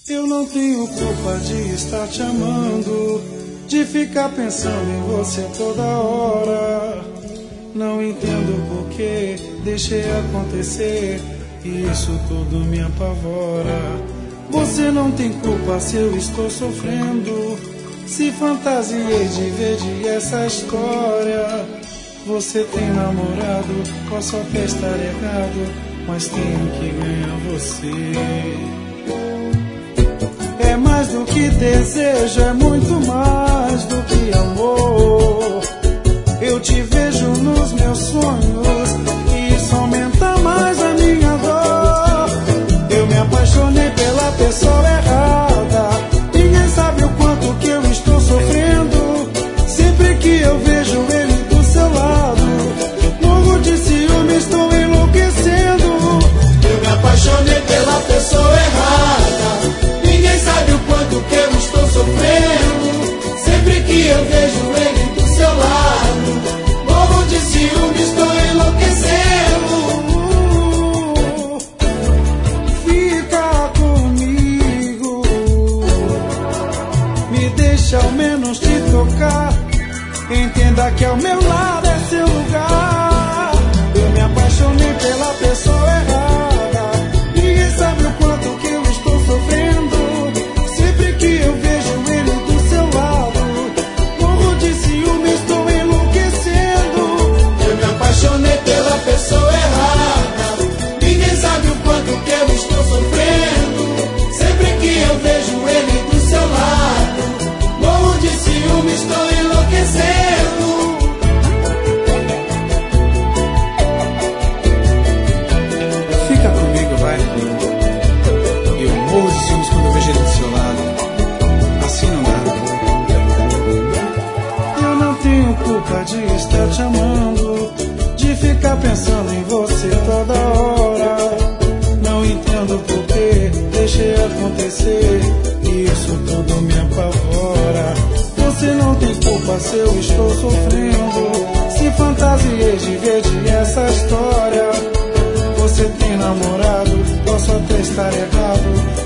Eu não tenho culpa de estar te amando, de ficar pensando em você toda hora. Não entendo por que deixei acontecer, e isso tudo me apavora. Você não tem culpa se eu estou sofrendo, se fantasiei de ver de essa história. Você tem namorado, posso até estar errado, mas tenho que ganhar você. É mais do que desejo, é muito mais do que amor. Eu te vejo nos meus sonhos e isso aumenta mais a minha dor. Eu me apaixonei pela pessoa errada, ninguém sabe o quanto que eu estou sofrendo. Sempre que eu vejo ele do seu lado, morro de ciúme, estou enlouquecendo. Eu me apaixonei pela pessoa errada, ninguém sabe o quanto que eu estou sofrendo. Sempre que eu vejo ele do seu lado, morro de ciúme, estou enlouquecendo. Fica comigo, me deixa ao menos te tocar. Entenda que ao meu lado é seu lugar. Eu me apaixonei pela pessoa errada, ninguém sabe o quanto que eu estou sofrendo. Sempre que eu vejo ele do seu lado, morro de ciúme, estou enlouquecendo. Eu me apaixonei pela pessoa errada, ninguém sabe o quanto que eu estou sofrendo. Sempre que eu vejo ele do seu lado, morro de ciúme, estou enlouquecendo. Fica comigo, vai. Eu morro de ciúmes quando eu vejo ele do seu lado. Assim não dá. Eu não tenho culpa de estar te amando, de ficar pensando em você toda hora. Não entendo por que deixei acontecer, e isso tudo me apavora. Você não tem culpa se eu estou sofrendo, se fantasiei de ver de essa história. Você tem namorado, posso até estar errado,